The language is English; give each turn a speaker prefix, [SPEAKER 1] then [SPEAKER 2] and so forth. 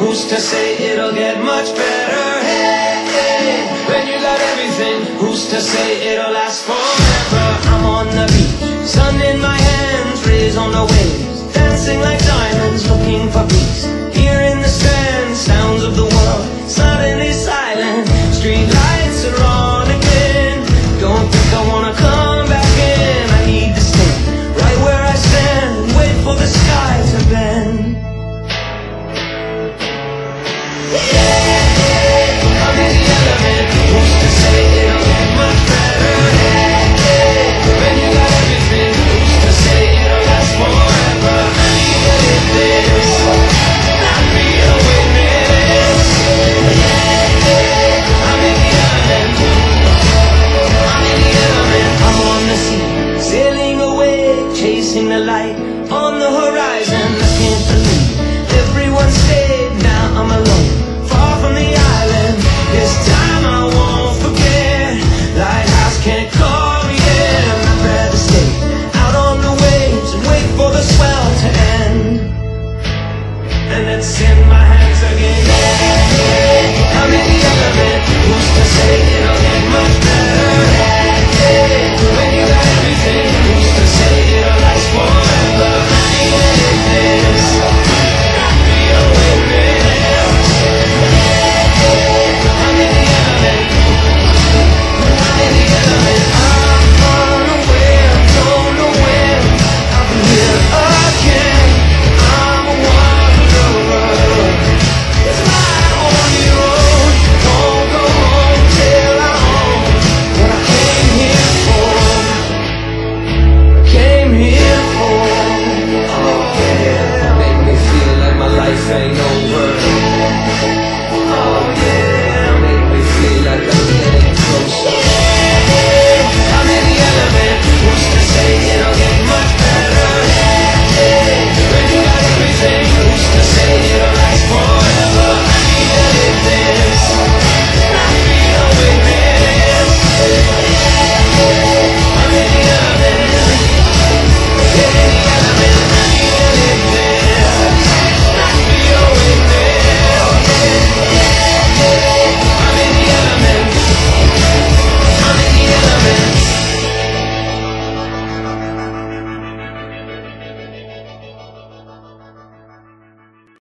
[SPEAKER 1] who's to say it'll get much better? Hey, hey, when you got everything, who's to say it'll last forever? I'm on the beach, sun in my hands, rays on the waves, dancing like diamonds, looking for peace. Hearing the strand, sounds of the world, suddenly silent. Street lights are on again. Don't think I wanna come back in. I need to stay right where I stand and wait for the sky to bend. Yeah, I'm in the element. Who's to say it'll get much better? Yeah, when you got everything, who's to say it'll last forever? I need to live this, not be a witness. Yeah, I'm in the element. I'm in the element. I'm on the sea, sailing away, chasing the light on the horizon. I can't believe everyone stayed. Now I'm alone, far from the island. This time I won't forget. Lighthouse can't call me in. I'd rather stay out on the waves and wait for the swell to end, and then send my hands again. I'm in the element. Who's to say it'll get much better?